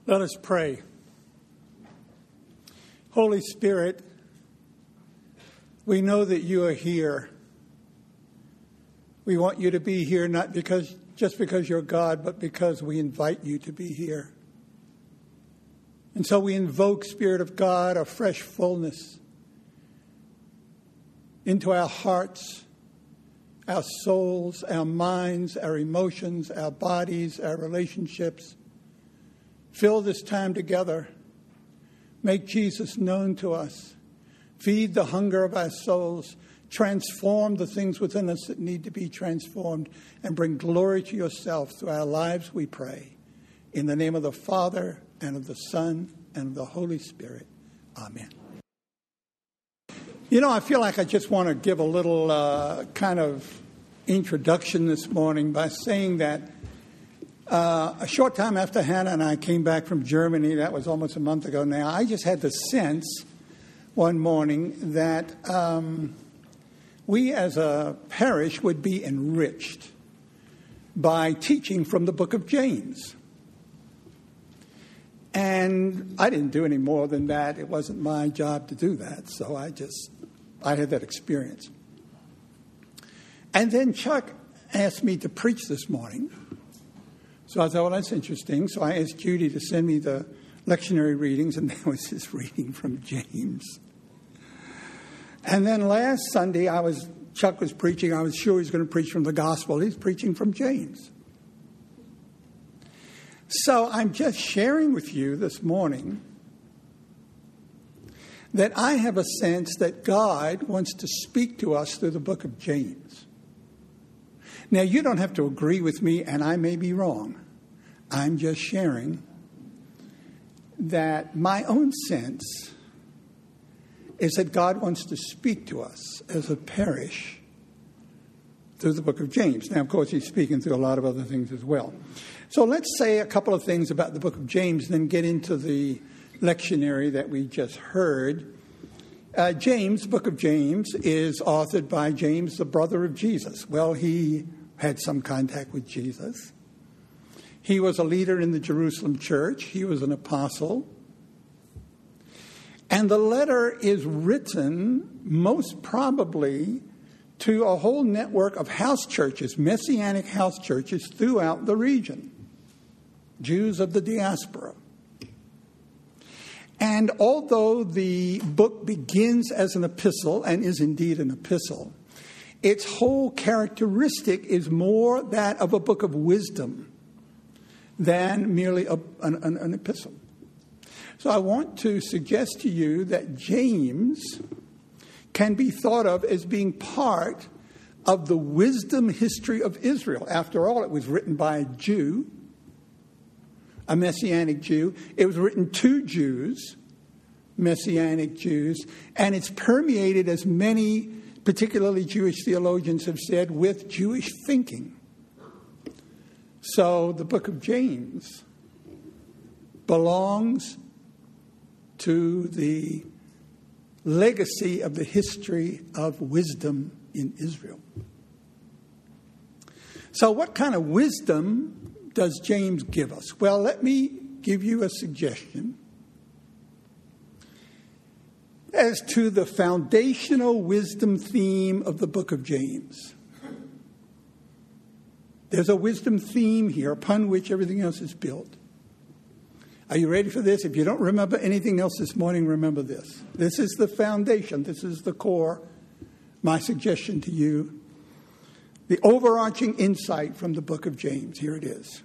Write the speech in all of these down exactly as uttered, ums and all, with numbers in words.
Let us pray. Holy Spirit, we know that you are here. We want you to be here not because just because you're God, but because we invite you to be here. And so we invoke, Spirit of God, a fresh fullness into our hearts, our souls, our minds, our emotions, our bodies, our relationships. Fill this time together. Make Jesus known to us. Feed the hunger of our souls. Transform the things within us that need to be transformed. And bring glory to yourself through our lives, we pray. In the name of the Father, and of the Son, and of the Holy Spirit. Amen. You know, I feel like I just want to give a little uh, kind of introduction this morning by saying that Uh, a short time after Hannah and I came back from Germany, that was almost a month ago now, I just had the sense one morning that um, we as a parish would be enriched by teaching from the book of James. And I didn't do any more than that. It wasn't my job to do that. So I just, I had that experience. And then Chuck asked me to preach this morning. So I thought, well, that's interesting. So I asked Judy to send me the lectionary readings, and there was this reading from James. And then last Sunday, I was Chuck was preaching. I was sure he was going to preach from the gospel. He's preaching from James. So I'm just sharing with you this morning that I have a sense that God wants to speak to us through the book of James. Now, you don't have to agree with me, and I may be wrong. I'm just sharing that my own sense is that God wants to speak to us as a parish through the book of James. Now, of course, he's speaking through a lot of other things as well. So let's say a couple of things about the book of James, then get into the lectionary that we just heard. Uh, James, the book of James, is authored by James, the brother of Jesus. Well, he had some contact with Jesus. He was a leader in the Jerusalem church. He was an apostle. And the letter is written most probably to a whole network of house churches, messianic house churches throughout the region, Jews of the diaspora. And although the book begins as an epistle, and is indeed an epistle, its whole characteristic is more that of a book of wisdom than merely a, an, an, an epistle. So I want to suggest to you that James can be thought of as being part of the wisdom history of Israel. After all, it was written by a Jew, a Messianic Jew. It was written to Jews, Messianic Jews, and it's permeated, as many particularly Jewish theologians have said, with Jewish thinking. So the book of James belongs to the legacy of the history of wisdom in Israel. So what kind of wisdom does James give us? Well, let me give you a suggestion as to the foundational wisdom theme of the book of James. There's a wisdom theme here upon which everything else is built. Are you ready for this? If you don't remember anything else this morning, remember this. This is the foundation. This is the core. My suggestion to you. The overarching insight from the book of James. Here it is.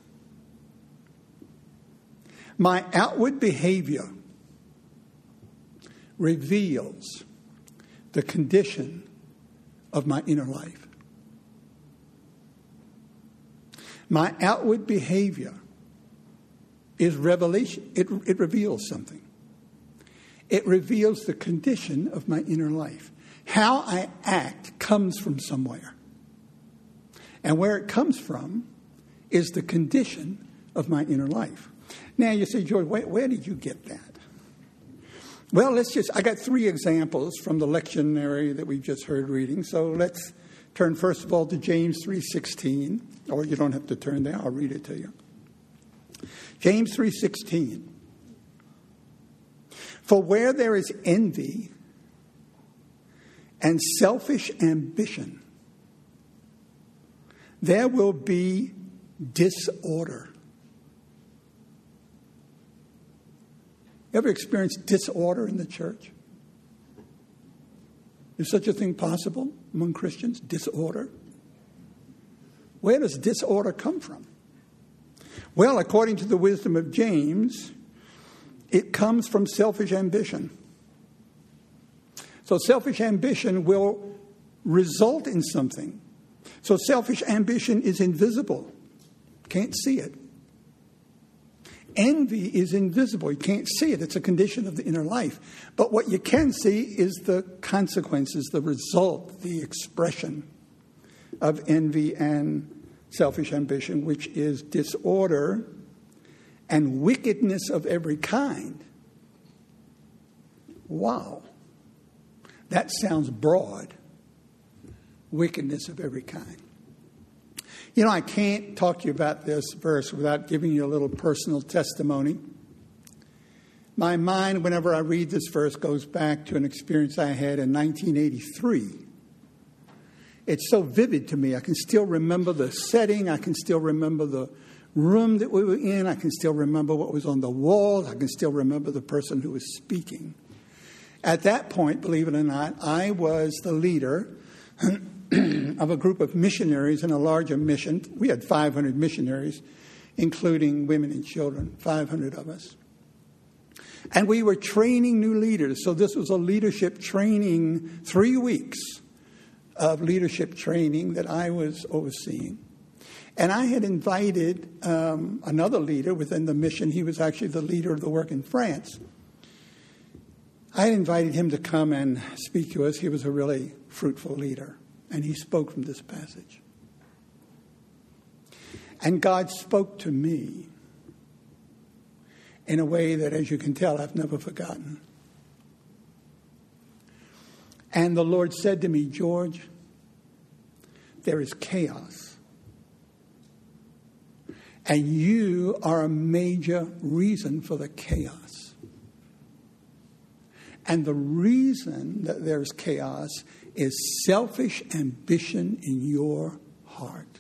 My outward behavior reveals the condition of my inner life. My outward behavior is revelation. It, it reveals something. It reveals the condition of my inner life. How I act comes from somewhere. And where it comes from is the condition of my inner life. Now you say, George, where, where did you get that? Well, let's just, I got three examples from the lectionary that we just heard reading. So let's turn first of all to James three sixteen, or you don't have to turn there, I'll read it to you. James three sixteen. For where there is envy and selfish ambition, there will be disorder. Ever experienced disorder in the church? Is such a thing possible among Christians? Disorder? Where does disorder come from? Well, according to the wisdom of James, it comes from selfish ambition. So selfish ambition will result in something. So selfish ambition is invisible. Can't see it. Envy is invisible. You can't see it. It's a condition of the inner life. But what you can see is the consequences, the result, the expression of envy and selfish ambition, which is disorder and wickedness of every kind. Wow. That sounds broad. Wickedness of every kind. You know, I can't talk to you about this verse without giving you a little personal testimony. My mind, whenever I read this verse, goes back to an experience I had in nineteen eighty-three. It's so vivid to me. I can still remember the setting. I can still remember the room that we were in. I can still remember what was on the walls. I can still remember the person who was speaking. At that point, believe it or not, I was the leader of a group of missionaries in a larger mission. We had five hundred missionaries, including women and children, five hundred of us. And we were training new leaders. So this was a leadership training, three weeks of leadership training that I was overseeing. And I had invited um, another leader within the mission. He was actually the leader of the work in France. I had invited him to come and speak to us. He was a really fruitful leader. And he spoke from this passage. And God spoke to me in a way that, as you can tell, I've never forgotten. And the Lord said to me, George, there is chaos. And you are a major reason for the chaos. And the reason that there's chaos is selfish ambition in your heart.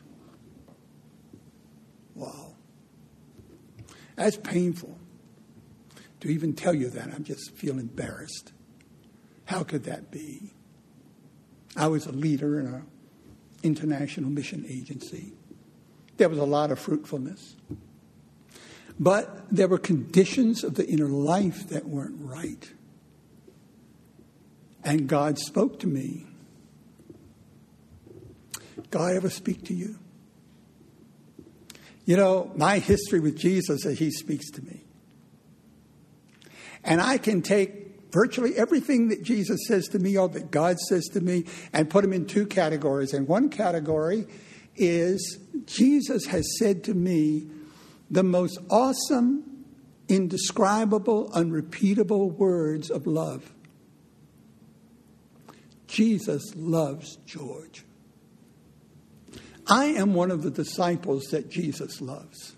Wow. That's painful. To even tell you that, I just feel embarrassed. How could that be? I was a leader in an international mission agency. There was a lot of fruitfulness. But there were conditions of the inner life that weren't right. And God spoke to me. God ever speak to you? You know, my history with Jesus is He speaks to me. And I can take virtually everything that Jesus says to me or that God says to me and put them in two categories. And one category is Jesus has said to me the most awesome, indescribable, unrepeatable words of love. Jesus loves George. I am one of the disciples that Jesus loves.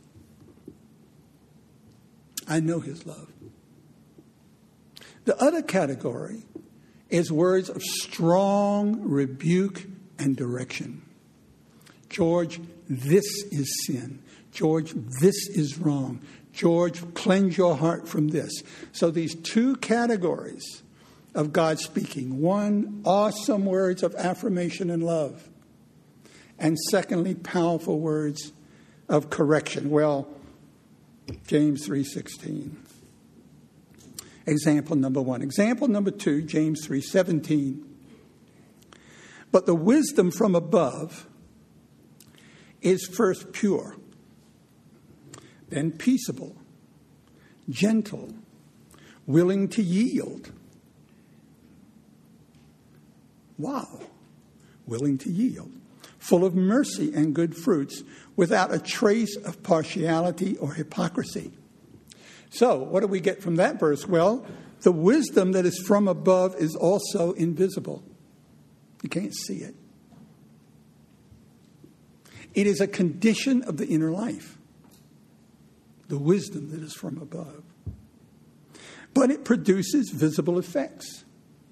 I know His love. The other category is words of strong rebuke and direction. George, this is sin. George, this is wrong. George, cleanse your heart from this. So these two categories of God speaking. One, awesome words of affirmation and love. And secondly, powerful words of correction. Well, James three sixteen. Example number one. Example number two, James three seventeen. But the wisdom from above is first pure, then peaceable, gentle, willing to yield. Wow. Willing to yield. Full of mercy and good fruits, without a trace of partiality or hypocrisy. So, what do we get from that verse? Well, the wisdom that is from above is also invisible. You can't see it. It is a condition of the inner life. the wisdom that is from above. But it produces visible effects.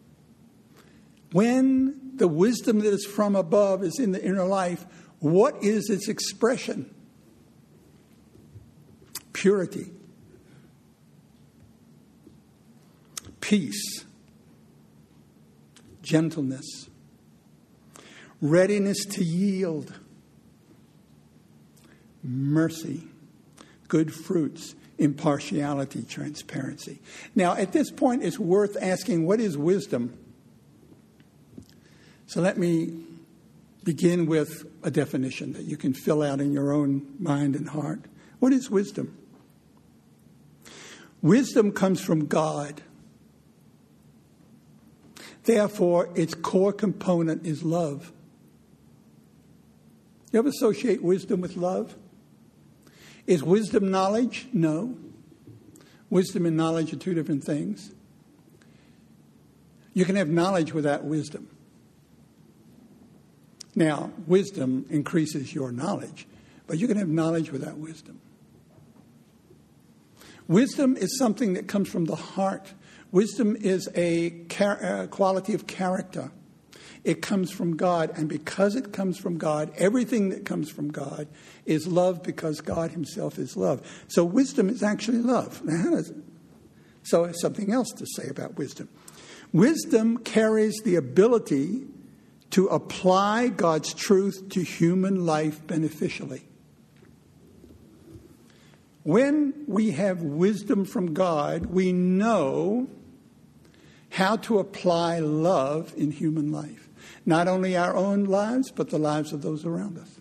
When the wisdom that is from above is in the inner life, what is its expression? Purity, peace, gentleness, readiness to yield, mercy, good fruits, impartiality, transparency. Now, at this point, it's worth asking, what is wisdom? So let me begin with a definition that you can fill out in your own mind and heart. What is wisdom? Wisdom comes from God. Therefore, its core component is love. You ever associate wisdom with love? Is wisdom knowledge? No. Wisdom and knowledge are two different things. You can have knowledge without wisdom. Now, wisdom increases your knowledge, but you can have knowledge without wisdom. Wisdom is something that comes from the heart. Wisdom is a char- uh, quality of character. It comes from God, and because it comes from God, everything that comes from God is love because God himself is love. So wisdom is actually love. Now, how does it? So there's something else to say about wisdom. Wisdom carries the ability to apply God's truth to human life beneficially. When we have wisdom from God, we know how to apply love in human life. Not only our own lives, but the lives of those around us.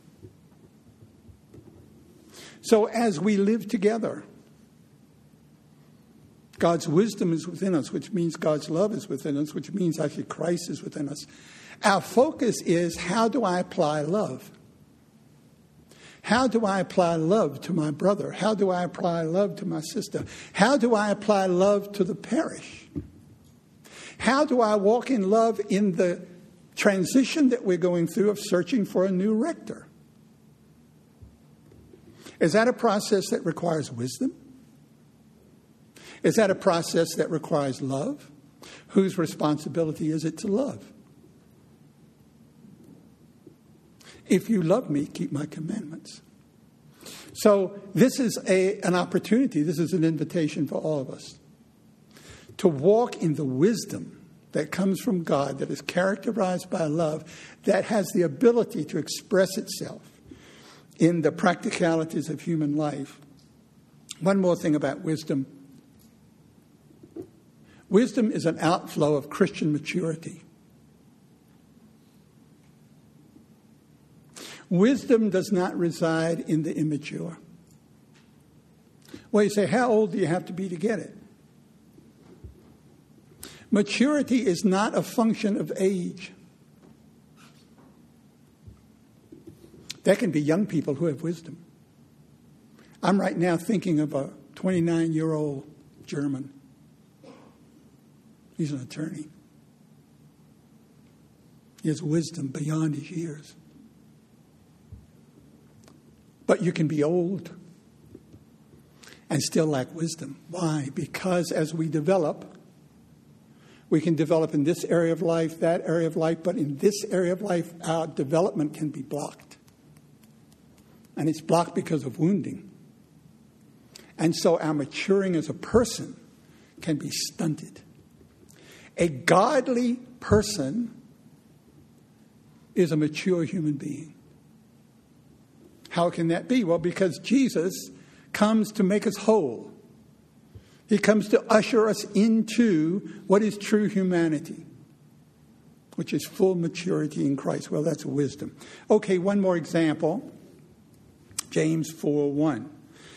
So as we live together, God's wisdom is within us, which means God's love is within us, which means actually Christ is within us. Our focus is, how do I apply love? How do I apply love to my brother? How do I apply love to my sister? How do I apply love to the parish? How do I walk in love in the transition that we're going through of searching for a new rector? Is that a process that requires wisdom? Is that a process that requires love? Whose responsibility is it to love? If you love me, keep my commandments. So this is a, an opportunity. This is an invitation for all of us to walk in the wisdom that comes from God, that is characterized by love, that has the ability to express itself in the practicalities of human life. One more thing about wisdom. Wisdom is an outflow of Christian maturity. Wisdom does not reside in the immature. Well, you say, how old do you have to be to get it? Maturity is not a function of age. There can be young people who have wisdom. I'm right now thinking of a twenty-nine-year-old German. He's an attorney. He has wisdom beyond his years. But you can be old and still lack wisdom. Why? Because as we develop, we can develop in this area of life, that area of life, but in this area of life, our development can be blocked. And it's blocked because of wounding. And so our maturing as a person can be stunted. A godly person is a mature human being. How can that be? Well, because Jesus comes to make us whole. He comes to usher us into what is true humanity, which is full maturity in Christ. Well, that's wisdom. Okay, one more example. James four one.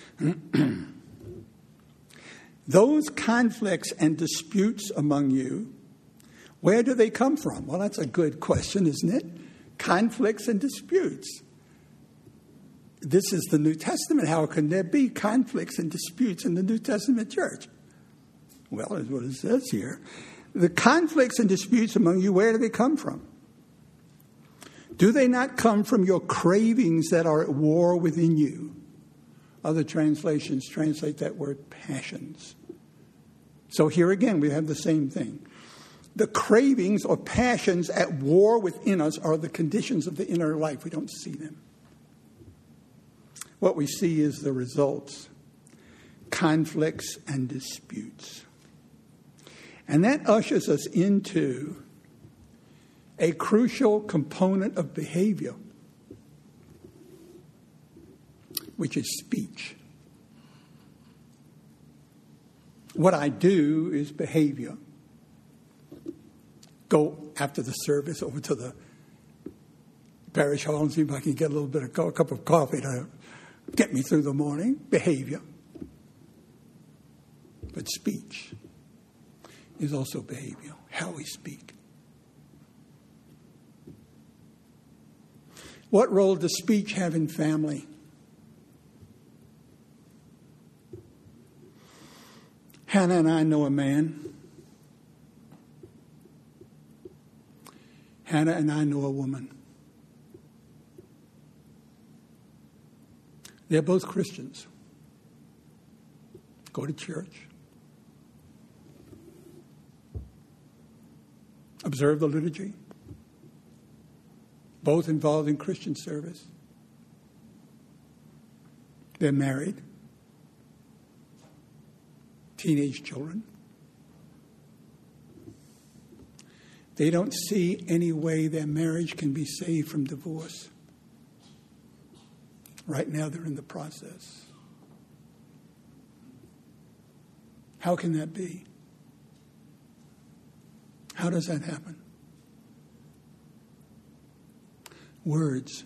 Those conflicts and disputes among you, where do they come from? Well, that's a good question, isn't it? Conflicts and disputes. This is the New Testament. How can there be conflicts and disputes in the New Testament church? Well, that's what it says here. The conflicts and disputes among you, where do they come from? Do they not come from your cravings that are at war within you? Other translations translate that word passions. So here again, we have the same thing. The cravings or passions at war within us are the conditions of the inner life. We don't see them. What we see is the results, conflicts and disputes. And that ushers us into a crucial component of behavior, which is speech. What I do is behavior. Go after the service over to the parish hall and see if I can get a little bit of a cup of coffee to get me through the morning. Behavior. But speech is also behavior, how we speak. What role does speech have in family? Hannah and I know a man. Hannah and I know a woman. They're both Christians. Go to church. Observe the liturgy. Both involved in Christian service. They're married. Teenage children. They don't see any way their marriage can be saved from divorce. Right now they're in the process. How can that be? How does that happen? Words.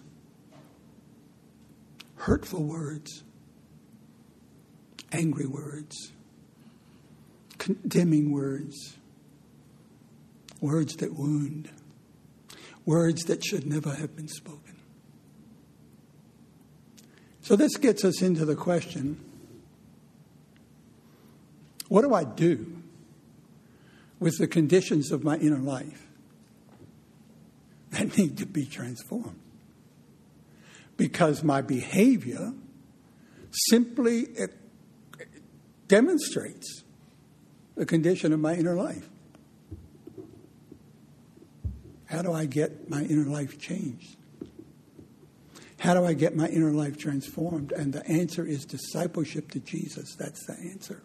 Hurtful words. Angry words. Condemning words. Words that wound. Words that should never have been spoken. So this gets us into the question, what do I do with the conditions of my inner life that need to be transformed? Because my behavior simply demonstrates the condition of my inner life. How do I get my inner life changed? How do I get my inner life transformed? And the answer is discipleship to Jesus. That's the answer.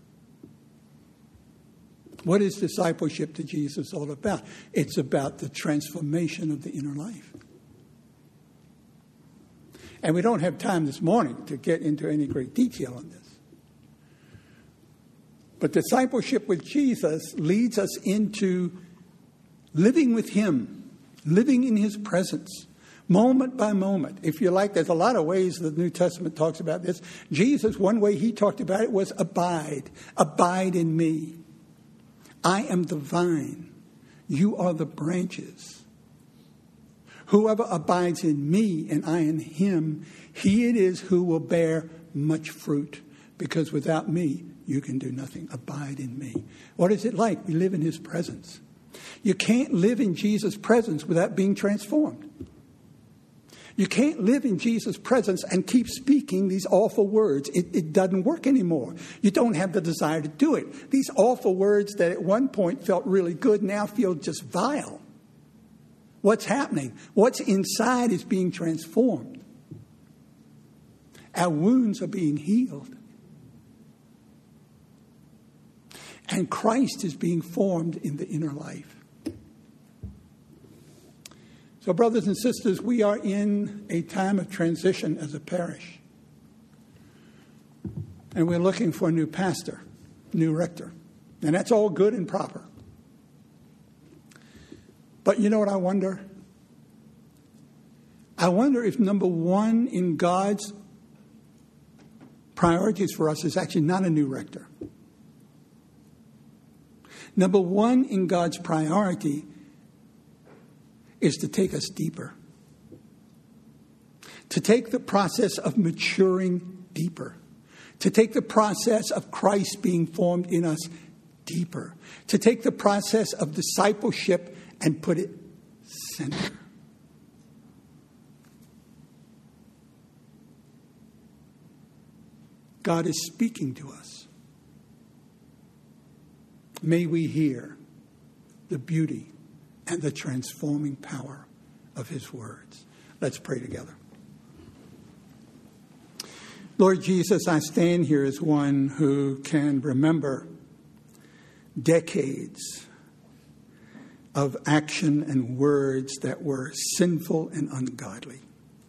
What is discipleship to Jesus all about? It's about the transformation of the inner life. And we don't have time this morning to get into any great detail on this. But discipleship with Jesus leads us into living with him, living in his presence, moment by moment. If you like, there's a lot of ways the New Testament talks about this. Jesus, one way he talked about it was abide. Abide in me. I am the vine. You are the branches. Whoever abides in me and I in him, he it is who will bear much fruit. Because without me, you can do nothing. Abide in me. What is it like? We live in his presence. You can't live in Jesus' presence without being transformed. You can't live in Jesus' presence and keep speaking these awful words. It, it doesn't work anymore. You don't have the desire to do it. These awful words that at one point felt really good now feel just vile. What's happening? What's inside is being transformed. Our wounds are being healed. And Christ is being formed in the inner life. So, brothers and sisters, we are in a time of transition as a parish. And we're looking for a new pastor, new rector. And that's all good and proper. But you know what I wonder? I wonder if number one in God's priorities for us is actually not a new rector. Number one in God's priority is to take us deeper. To take the process of maturing deeper. To take the process of Christ being formed in us deeper. To take the process of discipleship and put it center. God is speaking to us. May we hear the beauty and the transforming power of his words. Let's pray together. Lord Jesus, I stand here as one who can remember decades of action and words that were sinful and ungodly.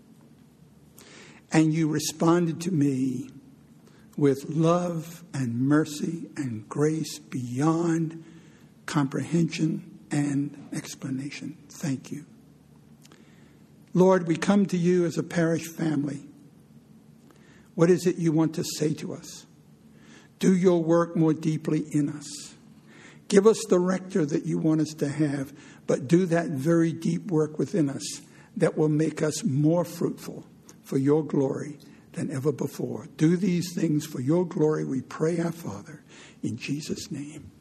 And you responded to me with love and mercy and grace beyond comprehension and explanation. Thank you. Lord, we come to you as a parish family. What is it you want to say to us? Do your work more deeply in us. Give us the rector that you want us to have, but do that very deep work within us that will make us more fruitful for your glory than ever before. Do these things for your glory, we pray, our Father, in Jesus' name.